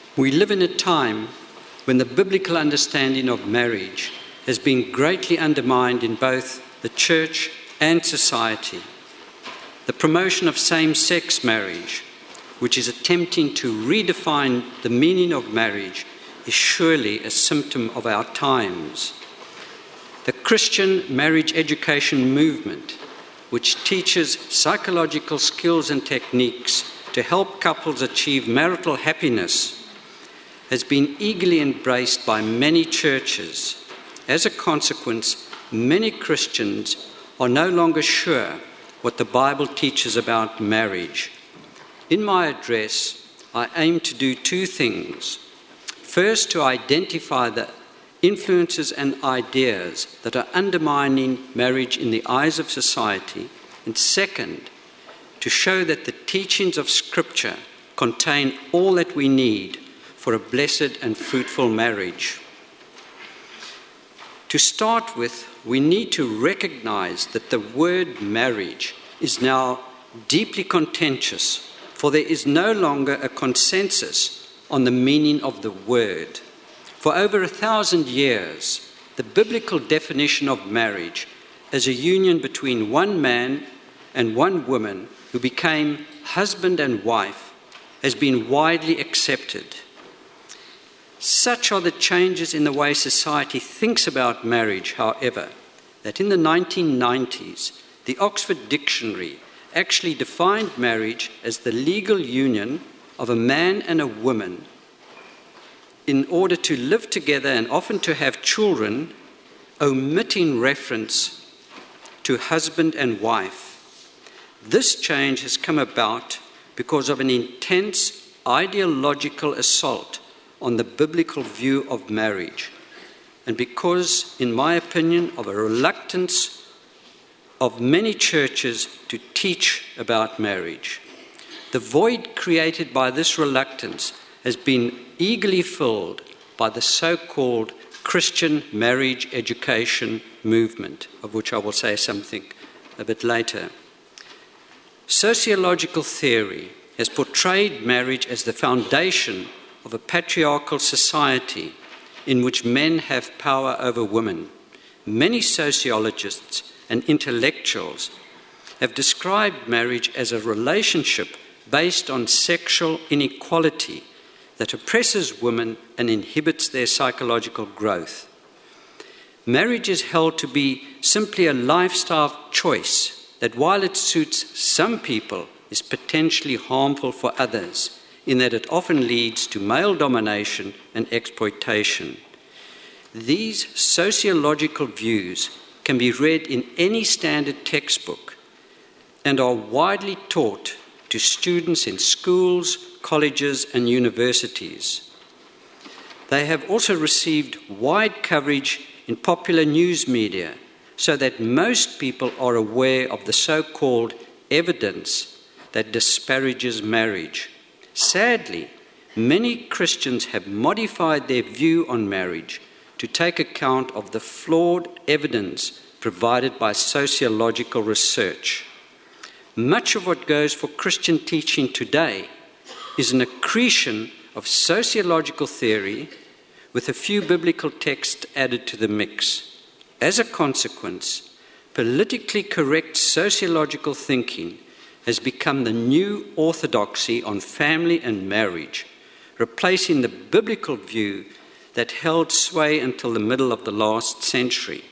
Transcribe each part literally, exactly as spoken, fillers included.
We live in a time when the biblical understanding of marriage has been greatly undermined in both the church and society. The promotion of same-sex marriage, which is attempting to redefine the meaning of marriage, is surely a symptom of our times. The Christian marriage education movement, which teaches psychological skills and techniques to help couples achieve marital happiness, has been eagerly embraced by many churches. As a consequence, many Christians are no longer sure what the Bible teaches about marriage. In my address, I aim to do two things. First, to identify the influences and ideas that are undermining marriage in the eyes of society, and second, to show that the teachings of Scripture contain all that we need for a blessed and fruitful marriage. To start with, we need to recognize that the word marriage is now deeply contentious, for there is no longer a consensus on the meaning of the word. For over a thousand years, the biblical definition of marriage as a union between one man and one woman who became husband and wife has been widely accepted. Such are the changes in the way society thinks about marriage, however, that in the nineteen nineties, the Oxford Dictionary actually defined marriage as the legal union of a man and a woman in order to live together and often to have children, omitting reference to husband and wife. This change has come about because of an intense ideological assault on the biblical view of marriage, and because, in my opinion, of a reluctance of many churches to teach about marriage. The void created by this reluctance has been eagerly filled by the so-called Christian marriage education movement, of which I will say something a bit later. Sociological theory has portrayed marriage as the foundation of a patriarchal society in which men have power over women. Many sociologists and intellectuals have described marriage as a relationship based on sexual inequality that oppresses women and inhibits their psychological growth. Marriage is held to be simply a lifestyle choice that, while it suits some people, is potentially harmful for others, in that it often leads to male domination and exploitation. These sociological views can be read in any standard textbook and are widely taught to students in schools, colleges, and universities. They have also received wide coverage in popular news media, so that most people are aware of the so-called evidence that disparages marriage. Sadly, many Christians have modified their view on marriage to take account of the flawed evidence provided by sociological research. Much of what goes for Christian teaching today is an accretion of sociological theory with a few biblical texts added to the mix. As a consequence, politically correct sociological thinking has become the new orthodoxy on family and marriage, replacing the biblical view that held sway until the middle of the last century.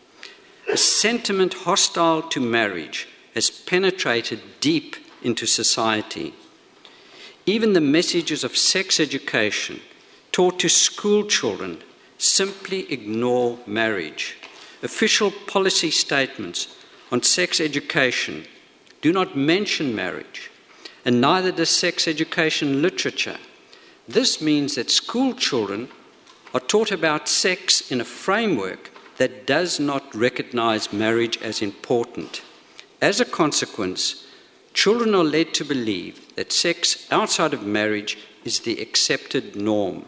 A sentiment hostile to marriage has penetrated deep into society. Even the messages of sex education taught to school children simply ignore marriage. Official policy statements on sex education do not mention marriage, and neither does sex education literature. This means that school children are taught about sex in a framework that does not recognize marriage as important. As a consequence, children are led to believe that sex outside of marriage is the accepted norm.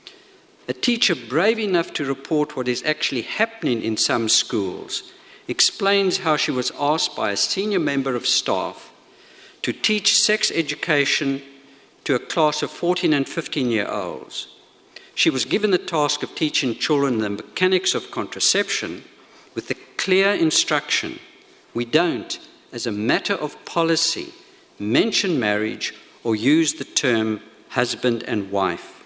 A teacher brave enough to report what is actually happening in some schools explains how she was asked by a senior member of staff to teach sex education to a class of fourteen and fifteen-year-olds. She was given the task of teaching children the mechanics of contraception with the clear instruction, we don't, as a matter of policy, mention marriage or use the term husband and wife.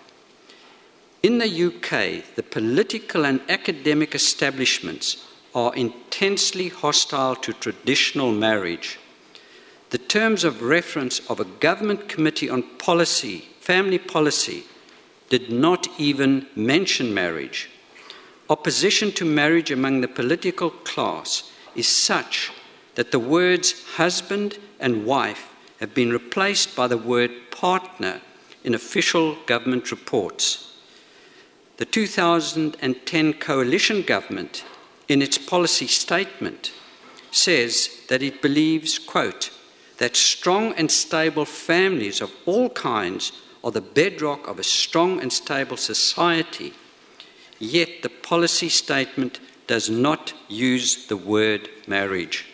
In the U K, the political and academic establishments are intensely hostile to traditional marriage. The terms of reference of a government committee on policy, family policy, did not even mention marriage. Opposition to marriage among the political class is such that the words husband and wife have been replaced by the word partner in official government reports. The two thousand ten coalition government, in its policy statement, says that it believes, quote, that strong and stable families of all kinds are the bedrock of a strong and stable society. Yet the policy statement does not use the word marriage.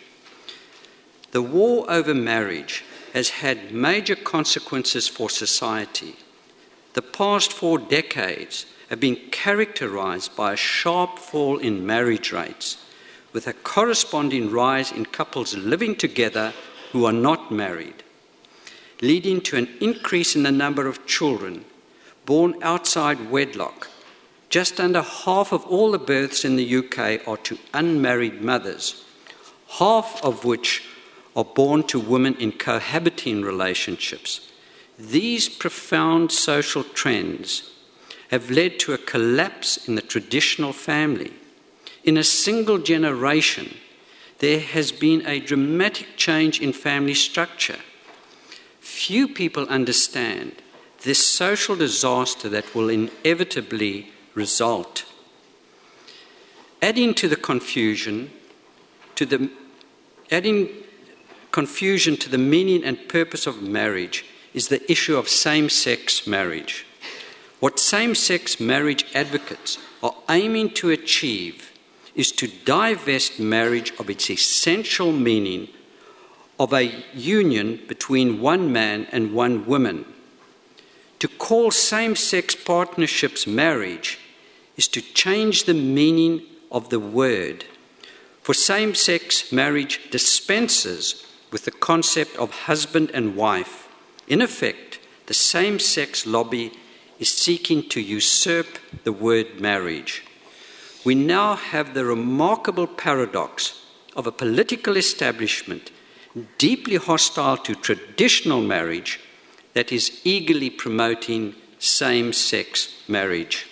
The war over marriage has had major consequences for society. The past four decades have been characterized by a sharp fall in marriage rates, with a corresponding rise in couples living together who are not married, leading to an increase in the number of children born outside wedlock. Just under half of all the births in the U K are to unmarried mothers, half of which are born to women in cohabiting relationships. These profound social trends have led to a collapse in the traditional family. In a single generation, there has been a dramatic change in family structure. Few people understand this social disaster that will inevitably result. Adding to the confusion, to the adding confusion to the meaning and purpose of marriage is the issue of same-sex marriage. What same-sex marriage advocates are aiming to achieve is to divest marriage of its essential meaning of a union between one man and one woman. To call same-sex partnerships marriage is to change the meaning of the word. For same-sex marriage dispenses with the concept of husband and wife. In effect, the same-sex lobby is seeking to usurp the word marriage. We now have the remarkable paradox of a political establishment deeply hostile to traditional marriage that is eagerly promoting same-sex marriage.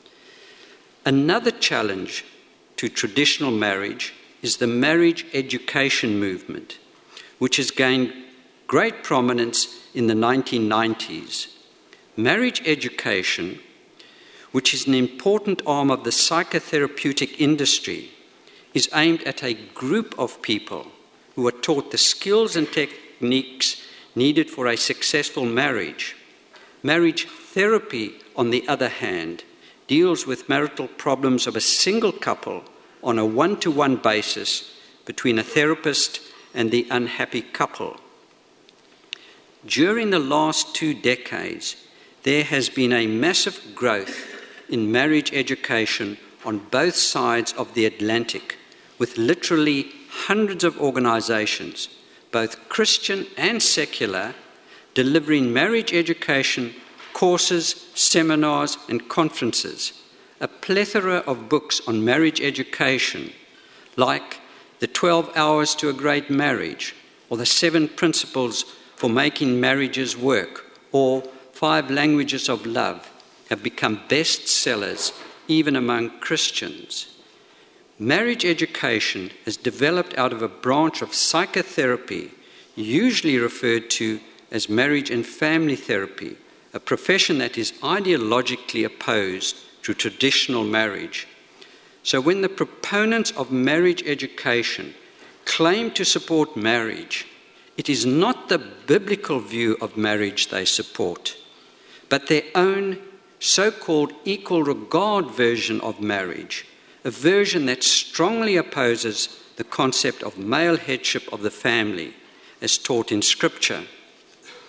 Another challenge to traditional marriage is the marriage education movement, which has gained great prominence in the nineteen nineties. Marriage education, which is an important arm of the psychotherapeutic industry, is aimed at a group of people who are taught the skills and techniques needed for a successful marriage. Marriage therapy, on the other hand, deals with marital problems of a single couple on a one-to-one basis between a therapist and the unhappy couple. During the last two decades, there has been a massive growth in marriage education on both sides of the Atlantic, with literally hundreds of organizations, both Christian and secular, delivering marriage education courses, seminars, and conferences. A plethora of books on marriage education, like The twelve Hours to a Great Marriage, or The Seven Principles for Making Marriages Work, or Five Languages of Love, have become bestsellers even among Christians. Marriage education has developed out of a branch of psychotherapy, usually referred to as marriage and family therapy, a profession that is ideologically opposed to traditional marriage. So when the proponents of marriage education claim to support marriage, it is not the biblical view of marriage they support, but their own so-called equal regard version of marriage, a version that strongly opposes the concept of male headship of the family as taught in Scripture.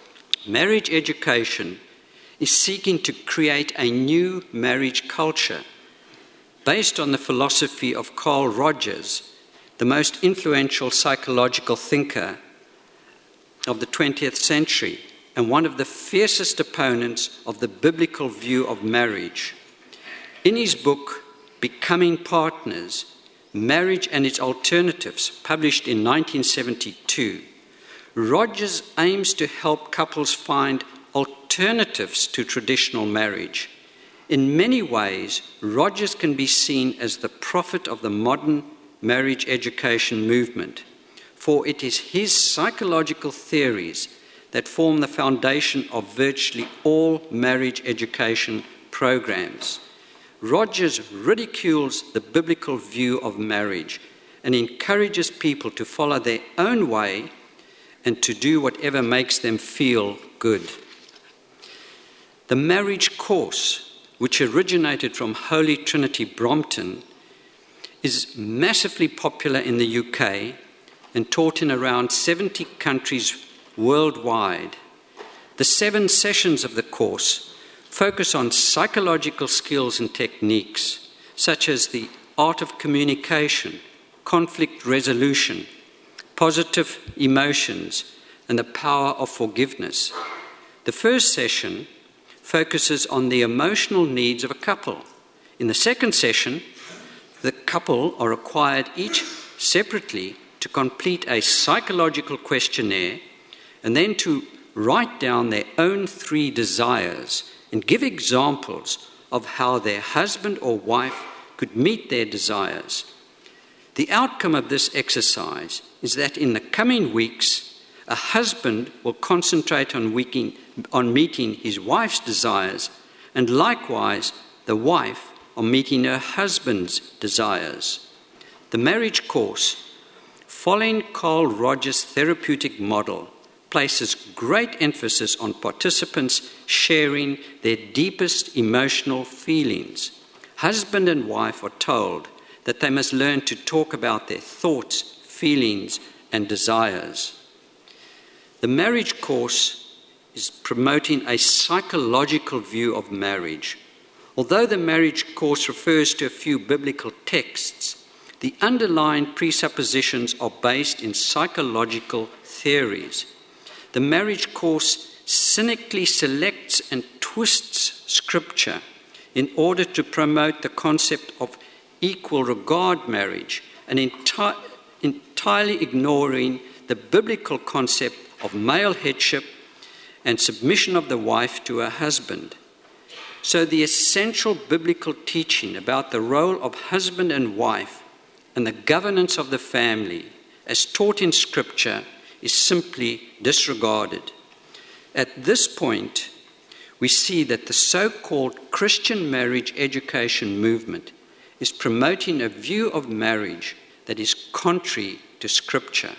marriage education is seeking to create a new marriage culture based on the philosophy of Carl Rogers, the most influential psychological thinker of the twentieth century and one of the fiercest opponents of the biblical view of marriage. In his book, Becoming Partners, Marriage and Its Alternatives, published in nineteen seventy-two, Rogers aims to help couples find alternatives to traditional marriage. In many ways, Rogers can be seen as the prophet of the modern marriage education movement, for it is his psychological theories that form the foundation of virtually all marriage education programs. Rogers ridicules the biblical view of marriage and encourages people to follow their own way and to do whatever makes them feel good. The marriage course, which originated from Holy Trinity Brompton, is massively popular in the U K and taught in around seventy countries worldwide. The seven sessions of the course focus on psychological skills and techniques, such as the art of communication, conflict resolution, positive emotions, and the power of forgiveness. The first session focuses on the emotional needs of a couple. In the second session, the couple are required each separately to complete a psychological questionnaire and then to write down their own three desires and give examples of how their husband or wife could meet their desires. The outcome of this exercise is that in the coming weeks, a husband will concentrate on, weeking, on meeting his wife's desires, and likewise the wife on meeting her husband's desires. The marriage course, following Carl Rogers' therapeutic model, places great emphasis on participants sharing their deepest emotional feelings. Husband and wife are told that they must learn to talk about their thoughts, feelings, and desires. The marriage course is promoting a psychological view of marriage. Although the marriage course refers to a few biblical texts, the underlying presuppositions are based in psychological theories. The marriage course cynically selects and twists Scripture in order to promote the concept of equal regard marriage and enti- entirely ignoring the biblical concept of male headship and submission of the wife to her husband. So the essential biblical teaching about the role of husband and wife and the governance of the family, as taught in Scripture, is simply disregarded. At this point, we see that the so-called Christian marriage education movement is promoting a view of marriage that is contrary to Scripture.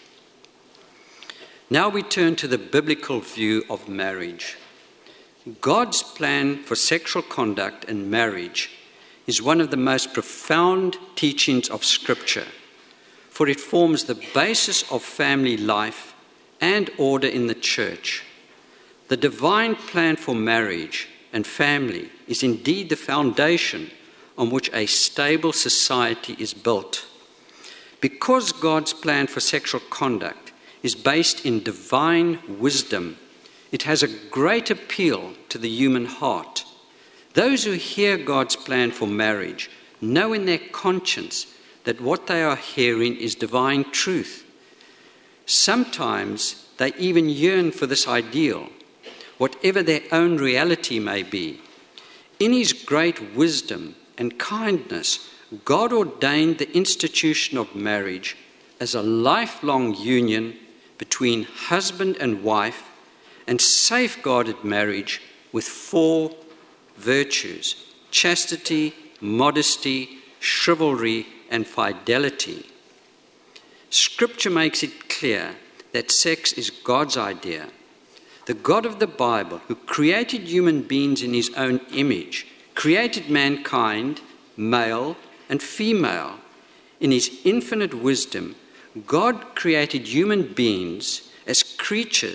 Now we turn to the biblical view of marriage. God's plan for sexual conduct and marriage is one of the most profound teachings of Scripture, for it forms the basis of family life and order in the church. The divine plan for marriage and family is indeed the foundation on which a stable society is built. Because God's plan for sexual conduct is based in divine wisdom, it has a great appeal to the human heart. Those who hear God's plan for marriage know in their conscience that what they are hearing is divine truth. Sometimes they even yearn for this ideal, whatever their own reality may be. In his great wisdom and kindness, God ordained the institution of marriage as a lifelong union between husband and wife, and safeguarded marriage with four virtues: chastity, modesty, chivalry, and fidelity. Scripture makes it clear that sex is God's idea. The God of the Bible, who created human beings in his own image, created mankind, male and female. In his infinite wisdom, God created human beings as creatures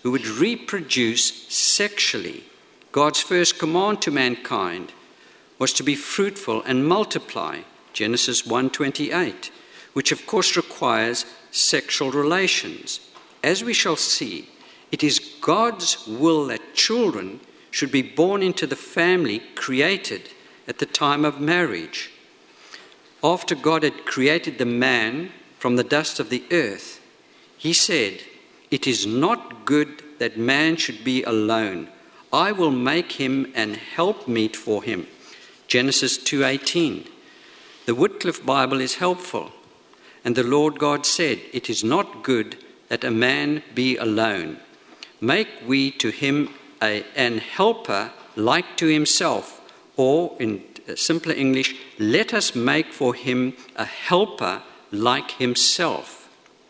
who would reproduce sexually. God's first command to mankind was to be fruitful and multiply, Genesis one twenty-eight, which of course requires sexual relations. As we shall see, it is God's will that children should be born into the family created at the time of marriage. After God had created the man from the dust of the earth, he said, "It is not good that man should be alone. I will make him an helpmeet for him." Genesis two eighteen. The Wycliffe Bible is helpful. And the Lord God said, "It is not good that a man be alone. Make we to him a, an helper like to himself." Or in simpler English, let us make for him a helper like himself.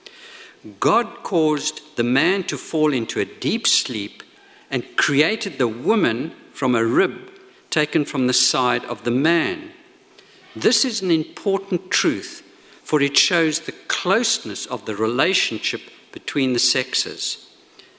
God caused the man to fall into a deep sleep and created the woman from a rib taken from the side of the man. This is an important truth, for it shows the closeness of the relationship between the sexes.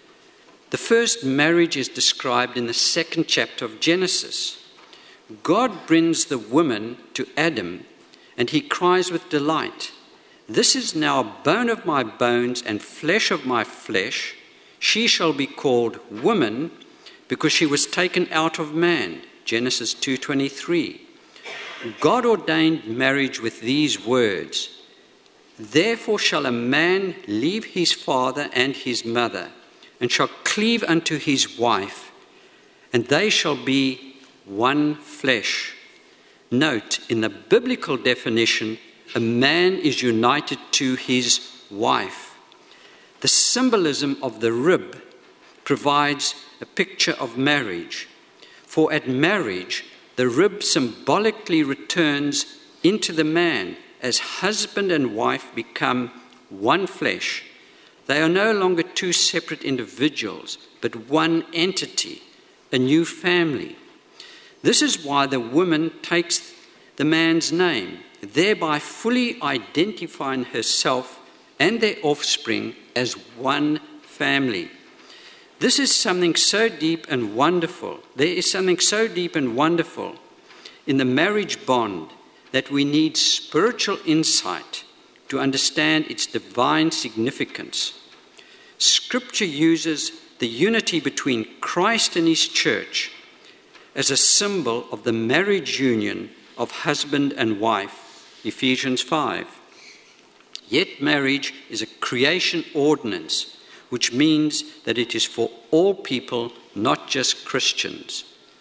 The first marriage is described in the second chapter of Genesis. God brings the woman to Adam, and he cries with delight, "This is now bone of my bones and flesh of my flesh. She shall be called woman, because she was taken out of man." Genesis two twenty-three. God ordained marriage with these words, "Therefore shall a man leave his father and his mother, and shall cleave unto his wife, and they shall be one flesh." Note, in the biblical definition, a man is united to his wife. The symbolism of the rib provides a picture of marriage. For at marriage, the rib symbolically returns into the man as husband and wife become one flesh. They are no longer two separate individuals, but one entity, a new family. This is why the woman takes the man's name, thereby fully identifying herself and their offspring as one family. This is something so deep and wonderful. There is something so deep and wonderful in the marriage bond that we need spiritual insight to understand its divine significance. Scripture uses the unity between Christ and his church as a symbol of the marriage union of husband and wife, Ephesians five. Yet marriage is a creation ordinance, which means that it is for all people, not just Christians.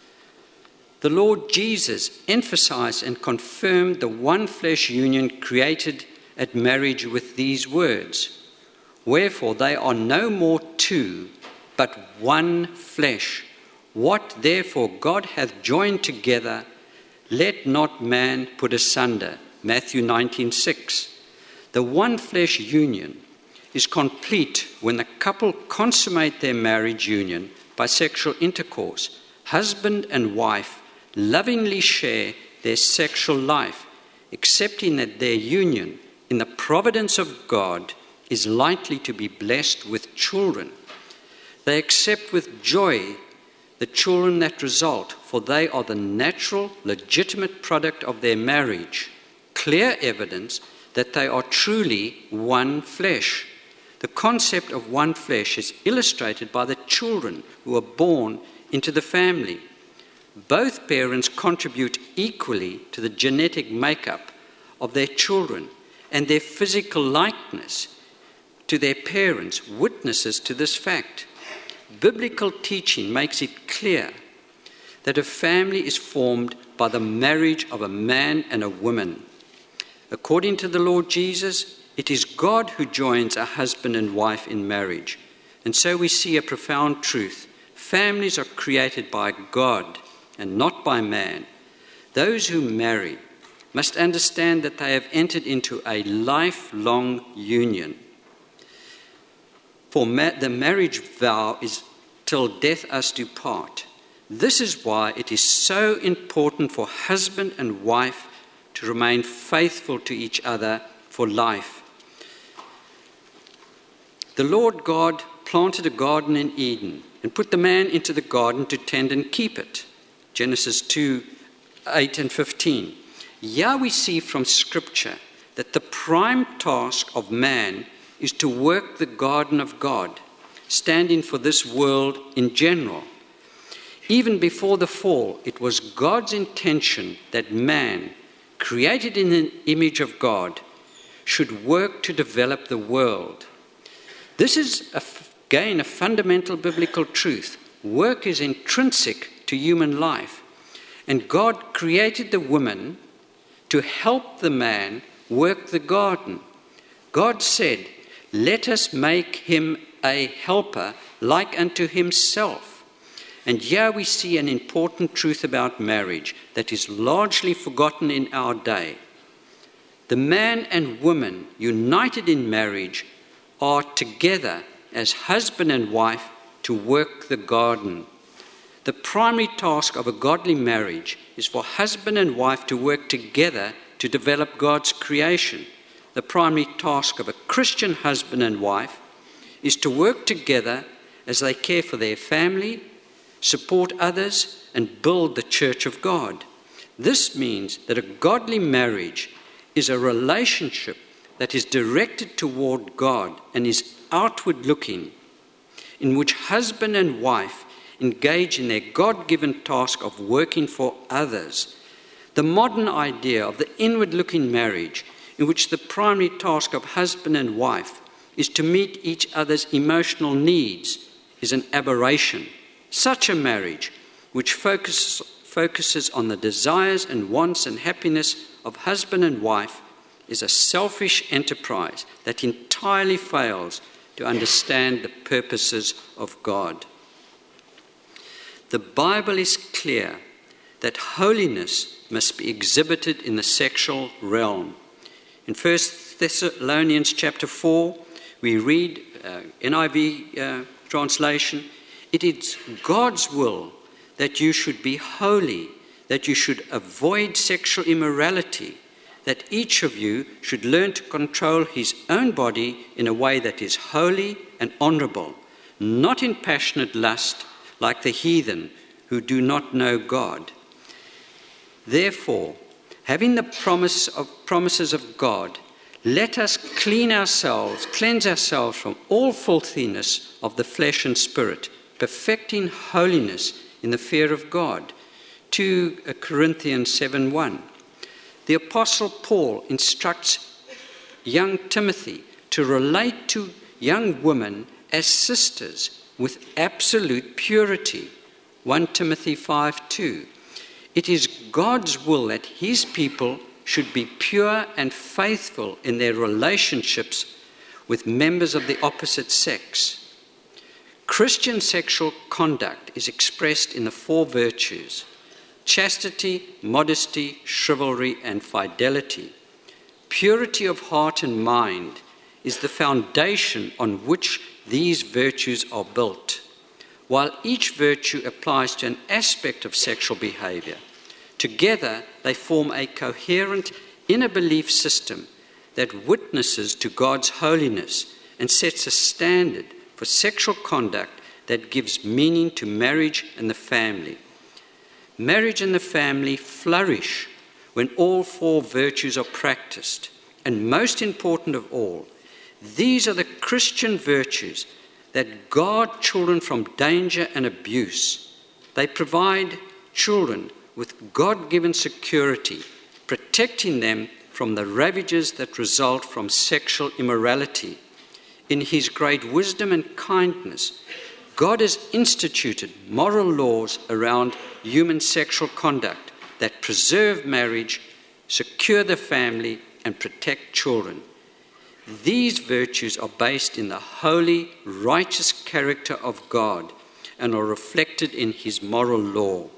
The Lord Jesus emphasized and confirmed the one flesh union created at marriage with these words, "Wherefore they are no more two, but one flesh. What therefore God hath joined together, let not man put asunder." Matthew nineteen six. The one flesh union is complete when the couple consummate their marriage union by sexual intercourse. Husband and wife lovingly share their sexual life, accepting that their union in the providence of God is likely to be blessed with children. They accept with joy the children that result, for they are the natural, legitimate product of their marriage, clear evidence that they are truly one flesh. The concept of one flesh is illustrated by the children who are born into the family. Both parents contribute equally to the genetic makeup of their children, and their physical likeness to their parents witnesses to this fact. Biblical teaching makes it clear that a family is formed by the marriage of a man and a woman. According to the Lord Jesus, it is God who joins a husband and wife in marriage. And so we see a profound truth. Families are created by God and not by man. Those who marry must understand that they have entered into a lifelong union. For ma- the marriage vow is till death us do part. This is why it is so important for husband and wife to remain faithful to each other for life. The Lord God planted a garden in Eden and put the man into the garden to tend and keep it. Genesis two, eight and fifteen. Here we see from Scripture that the prime task of man is to work the garden of God, standing for this world in general. Even before the fall, it was God's intention that man, created in the image of God, should work to develop the world. This is, again, a fundamental biblical truth. Work is intrinsic to human life, and God created the woman to help the man work the garden. God said, "Let us make him a helper like unto himself." And here we see an important truth about marriage that is largely forgotten in our day. The man and woman united in marriage are together as husband and wife to work the garden. The primary task of a godly marriage is for husband and wife to work together to develop God's creation. The primary task of a Christian husband and wife is to work together as they care for their family, support others, and build the church of God. This means that a godly marriage is a relationship that is directed toward God and is outward looking, in which husband and wife engage in their God-given task of working for others. The modern idea of the inward-looking marriage, in which the primary task of husband and wife is to meet each other's emotional needs, is an aberration. Such a marriage, which focuses, focuses on the desires and wants and happiness of husband and wife, is a selfish enterprise that entirely fails to understand the purposes of God. The Bible is clear that holiness must be exhibited in the sexual realm. In First Thessalonians chapter four, we read, uh, N I V uh, translation, "It is God's will that you should be holy, that you should avoid sexual immorality, that each of you should learn to control his own body in a way that is holy and honourable, not in passionate lust like the heathen who do not know God. Therefore, having the promise of, promises of God, let us clean ourselves, cleanse ourselves from all filthiness of the flesh and spirit, perfecting holiness in the fear of God." Second Corinthians seven one. The Apostle Paul instructs young Timothy to relate to young women as sisters with absolute purity. First Timothy five two. It is God's will that his people should be pure and faithful in their relationships with members of the opposite sex. Christian sexual conduct is expressed in the four virtues: chastity, modesty, chivalry, and fidelity. Purity of heart and mind is the foundation on which these virtues are built. While each virtue applies to an aspect of sexual behavior, together they form a coherent inner belief system that witnesses to God's holiness and sets a standard for sexual conduct that gives meaning to marriage and the family. Marriage and the family flourish when all four virtues are practiced. And most important of all, these are the Christian virtues that guard children from danger and abuse. They provide children with God-given security, protecting them from the ravages that result from sexual immorality. In his great wisdom and kindness, God has instituted moral laws around human sexual conduct that preserve marriage, secure the family, and protect children. These virtues are based in the holy, righteous character of God and are reflected in his moral law.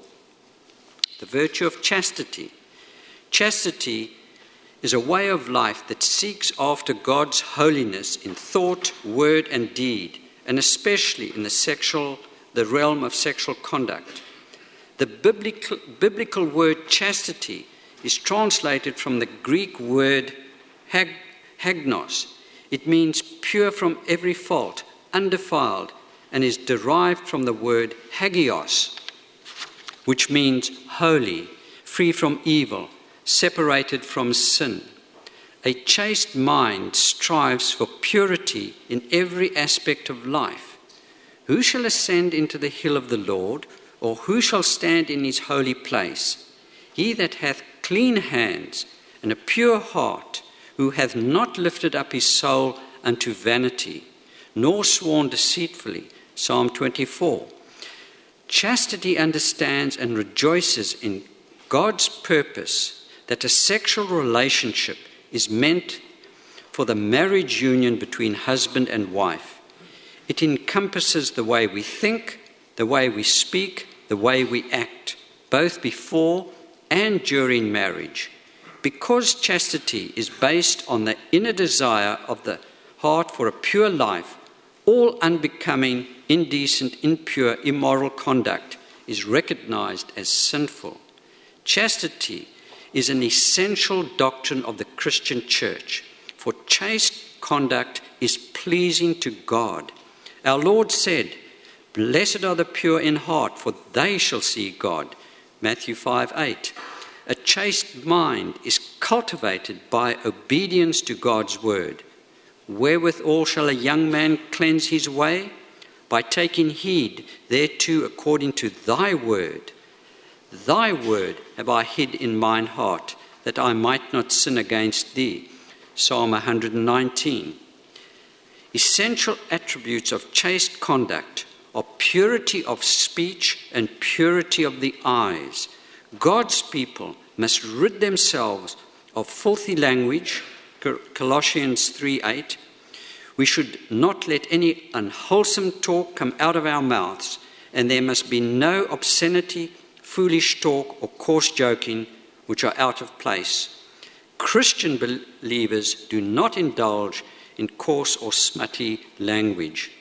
The virtue of chastity. Chastity is a way of life that seeks after God's holiness in thought, word, and deed, and especially in the sexual, the realm of sexual conduct. The biblical, biblical word chastity is translated from the Greek word hag, hagnos. It means pure from every fault, undefiled, and is derived from the word hagios, which means holy, free from evil, separated from sin. A chaste mind strives for purity in every aspect of life. Who shall ascend into the hill of the Lord, or who shall stand in his holy place? He that hath clean hands and a pure heart, who hath not lifted up his soul unto vanity, nor sworn deceitfully. Psalm twenty-four. Chastity understands and rejoices in God's purpose that a sexual relationship is meant for the marriage union between husband and wife. It encompasses the way we think, the way we speak, the way we act, both before and during marriage. Because chastity is based on the inner desire of the heart for a pure life, all unbecoming, indecent, impure, immoral conduct is recognized as sinful. Chastity is an essential doctrine of the Christian church, for chaste conduct is pleasing to God. Our Lord said, "Blessed are the pure in heart, for they shall see God." Matthew five eight. A chaste mind is cultivated by obedience to God's word. Wherewithal shall a young man cleanse his way? By taking heed thereto according to thy word. Thy word have I hid in mine heart, that I might not sin against thee. Psalm one hundred nineteen. Essential attributes of chaste conduct are purity of speech and purity of the eyes. God's people must rid themselves of filthy language, Colossians three eight. We should not let any unwholesome talk come out of our mouths, and there must be no obscenity, foolish talk, or coarse joking, which are out of place. Christian believers do not indulge in coarse or smutty language.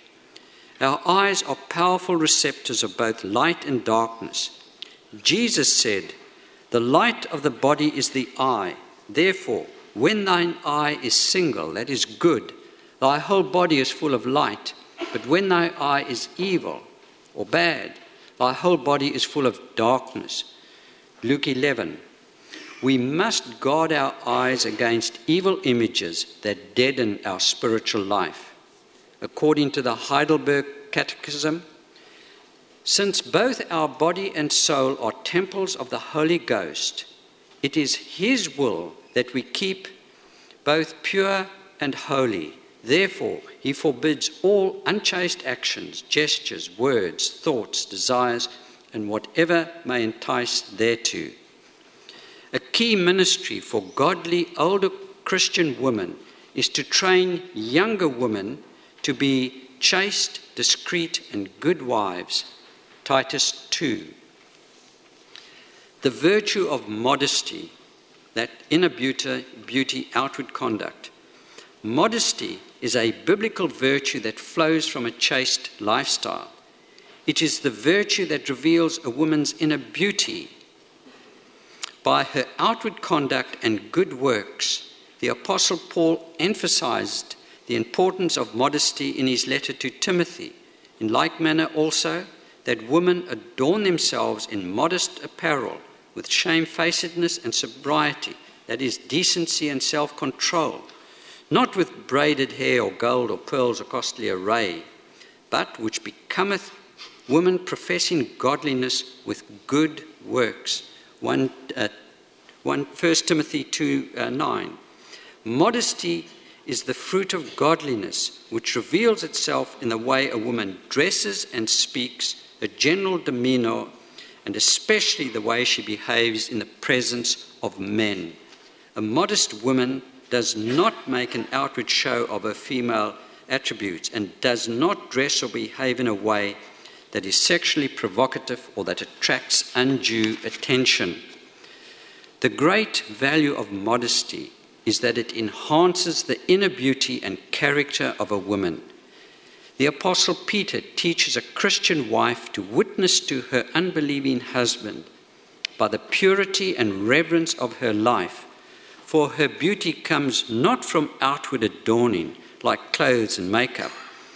Our eyes are powerful receptors of both light and darkness. Jesus said, "The light of the body is the eye. Therefore, when thine eye is single, that is good, thy whole body is full of light. But when thy eye is evil or bad, thy whole body is full of darkness." Luke eleven. We must guard our eyes against evil images that deaden our spiritual life. According to the Heidelberg Catechism, since both our body and soul are temples of the Holy Ghost, it is his will that we keep both pure and holy. Therefore, he forbids all unchaste actions, gestures, words, thoughts, desires, and whatever may entice thereto. A key ministry for godly older Christian women is to train younger women to be chaste, discreet, and good wives. Titus two. The virtue of modesty, that inner beauty, beauty, outward conduct. Modesty is a biblical virtue that flows from a chaste lifestyle. It is the virtue that reveals a woman's inner beauty. By her outward conduct and good works, the Apostle Paul emphasized the importance of modesty in his letter to Timothy. In like manner also, that women adorn themselves in modest apparel, with shamefacedness and sobriety, that is, decency and self-control, not with braided hair or gold or pearls or costly array, but which becometh women professing godliness with good works. One, uh, one, First Timothy two nine. Modesty is the fruit of godliness, which reveals itself in the way a woman dresses and speaks, a general demeanour, and especially the way she behaves in the presence of men. A modest woman does not make an outward show of her female attributes and does not dress or behave in a way that is sexually provocative or that attracts undue attention. The great value of modesty is that it enhances the inner beauty and character of a woman. The Apostle Peter teaches a Christian wife to witness to her unbelieving husband by the purity and reverence of her life, for her beauty comes not from outward adorning like clothes and makeup,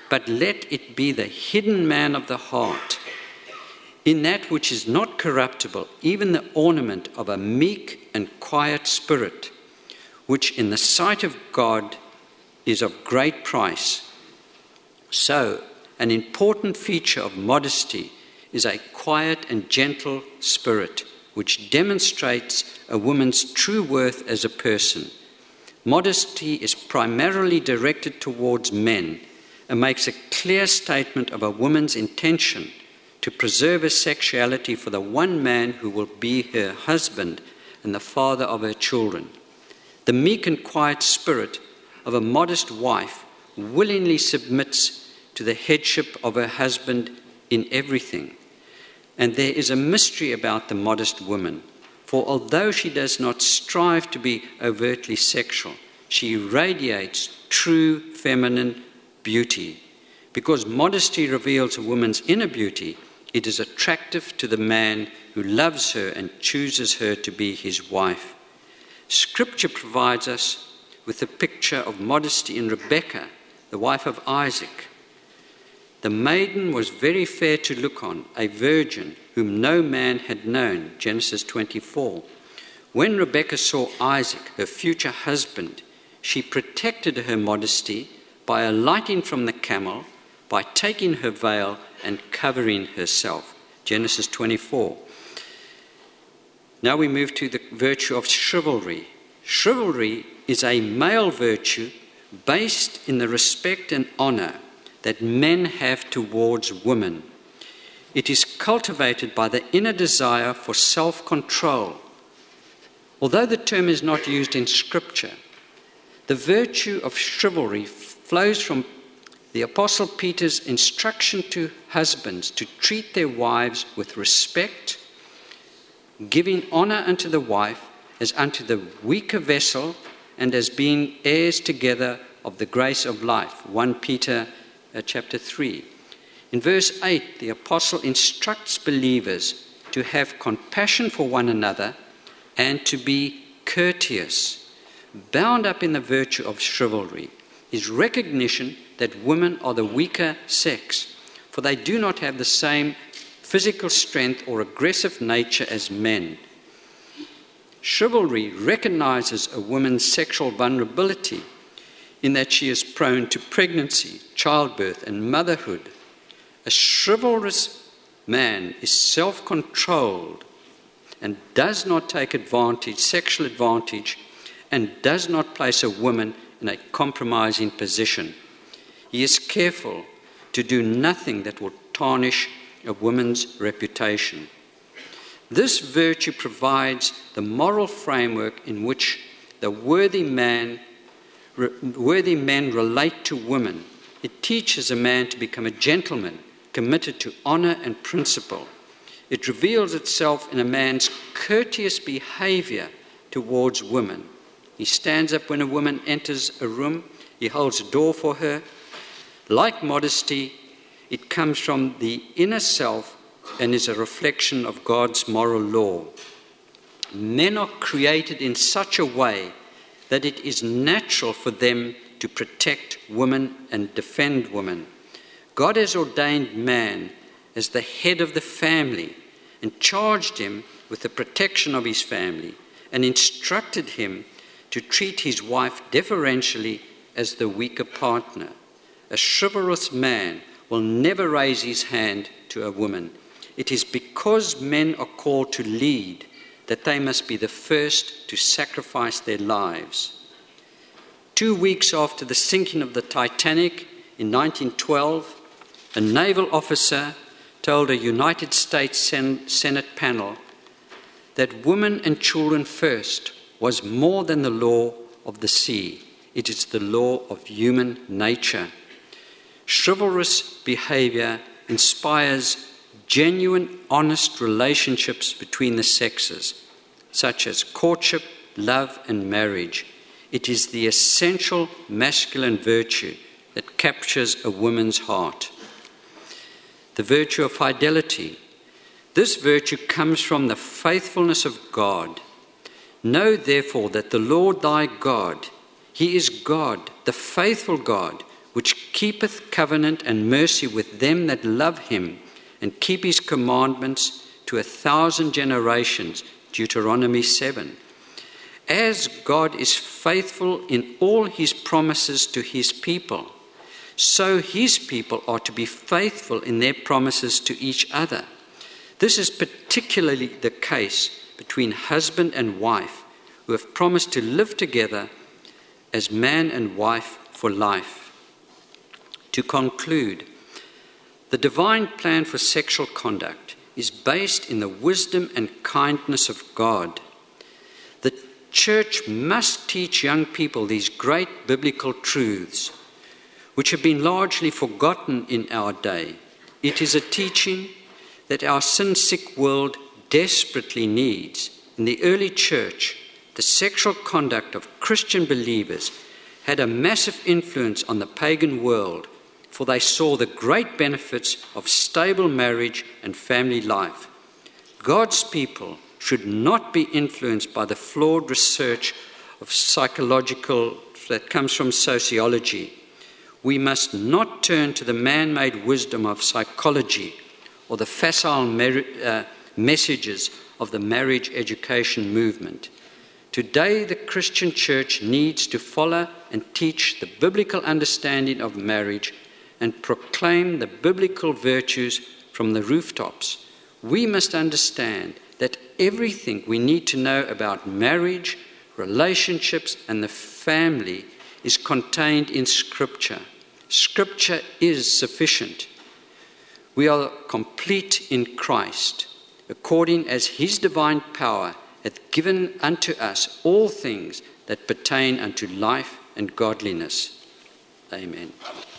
but let it be the hidden man of the heart, in that which is not corruptible, even the ornament of a meek and quiet spirit, which in the sight of God is of great price. So, an important feature of modesty is a quiet and gentle spirit, which demonstrates a woman's true worth as a person. Modesty is primarily directed towards men and makes a clear statement of a woman's intention to preserve her sexuality for the one man who will be her husband and the father of her children. The meek and quiet spirit of a modest wife willingly submits to the headship of her husband in everything. And there is a mystery about the modest woman, for although she does not strive to be overtly sexual, she radiates true feminine beauty. Because modesty reveals a woman's inner beauty, it is attractive to the man who loves her and chooses her to be his wife. Scripture provides us with a picture of modesty in Rebekah, the wife of Isaac. The maiden was very fair to look on, a virgin whom no man had known, Genesis twenty-four. When Rebekah saw Isaac, her future husband, she protected her modesty by alighting from the camel, by taking her veil and covering herself, Genesis twenty-four. Now we move to the virtue of chivalry. Chivalry is a male virtue based in the respect and honour that men have towards women. It is cultivated by the inner desire for self-control. Although the term is not used in Scripture, the virtue of chivalry flows from the Apostle Peter's instruction to husbands to treat their wives with respect, giving honour unto the wife as unto the weaker vessel and as being heirs together of the grace of life, First Peter uh, chapter three. In verse eight, the apostle instructs believers to have compassion for one another and to be courteous. Bound up in the virtue of chivalry is recognition that women are the weaker sex, for they do not have the same physical strength or aggressive nature as men. Chivalry recognizes a woman's sexual vulnerability in that she is prone to pregnancy, childbirth, and motherhood. A chivalrous man is self-controlled and does not take advantage, sexual advantage, and does not place a woman in a compromising position. He is careful to do nothing that will tarnish a woman's reputation. This virtue provides the moral framework in which the worthy man, re, worthy men relate to women. It teaches a man to become a gentleman, committed to honour and principle. It reveals itself in a man's courteous behaviour towards women. He stands up when a woman enters a room. He holds a door for her. Like modesty, it comes from the inner self and is a reflection of God's moral law. Men are created in such a way that it is natural for them to protect women and defend women. God has ordained man as the head of the family and charged him with the protection of his family and instructed him to treat his wife deferentially as the weaker partner. A chivalrous man will never raise his hand to a woman. It is because men are called to lead that they must be the first to sacrifice their lives. Two weeks after the sinking of the Titanic in nineteen twelve, a naval officer told a United States Sen- Senate panel that women and children first was more than the law of the sea. It is the law of human nature. Chivalrous behaviour inspires genuine, honest relationships between the sexes, such as courtship, love, and marriage. It is the essential masculine virtue that captures a woman's heart. The virtue of fidelity. This virtue comes from the faithfulness of God. Know therefore that the Lord thy God, he is God, the faithful God, which keepeth covenant and mercy with them that love him and keep his commandments to a thousand generations. Deuteronomy seven. As God is faithful in all his promises to his people, so his people are to be faithful in their promises to each other. This is particularly the case between husband and wife, who have promised to live together as man and wife for life. To conclude, the divine plan for sexual conduct is based in the wisdom and kindness of God. The church must teach young people these great biblical truths, which have been largely forgotten in our day. It is a teaching that our sin-sick world desperately needs. In the early church, the sexual conduct of Christian believers had a massive influence on the pagan world, for they saw the great benefits of stable marriage and family life. God's people should not be influenced by the flawed research of psychological that comes from sociology. We must not turn to the man-made wisdom of psychology or the facile mer- uh, messages of the marriage education movement. Today, the Christian church needs to follow and teach the biblical understanding of marriage and proclaim the biblical virtues from the rooftops. We must understand that everything we need to know about marriage, relationships, and the family is contained in Scripture. Scripture is sufficient. We are complete in Christ, according as his divine power hath given unto us all things that pertain unto life and godliness. Amen.